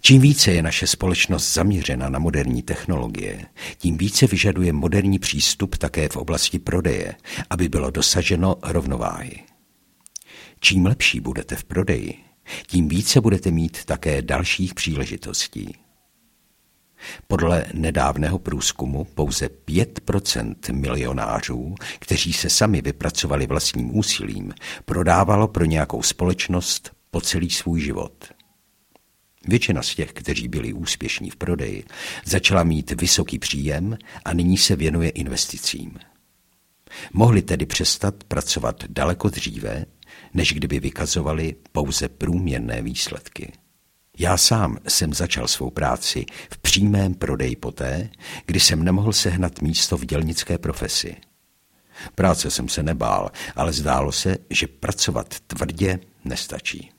Čím více je naše společnost zaměřena na moderní technologie, tím více vyžaduje moderní přístup také v oblasti prodeje, aby bylo dosaženo rovnováhy. Čím lepší budete v prodeji, tím více budete mít také dalších příležitostí. Podle nedávného průzkumu pouze 5% milionářů, kteří se sami vypracovali vlastním úsilím, prodávalo pro nějakou společnost po celý svůj život. Většina z těch, kteří byli úspěšní v prodeji, začala mít vysoký příjem a nyní se věnuje investicím. Mohli tedy přestat pracovat daleko dříve, než kdyby vykazovali pouze průměrné výsledky. Já sám jsem začal svou práci v přímém prodeji poté, kdy jsem nemohl sehnat místo v dělnické profesi. Práce jsem se nebál, ale zdálo se, že pracovat tvrdě nestačí.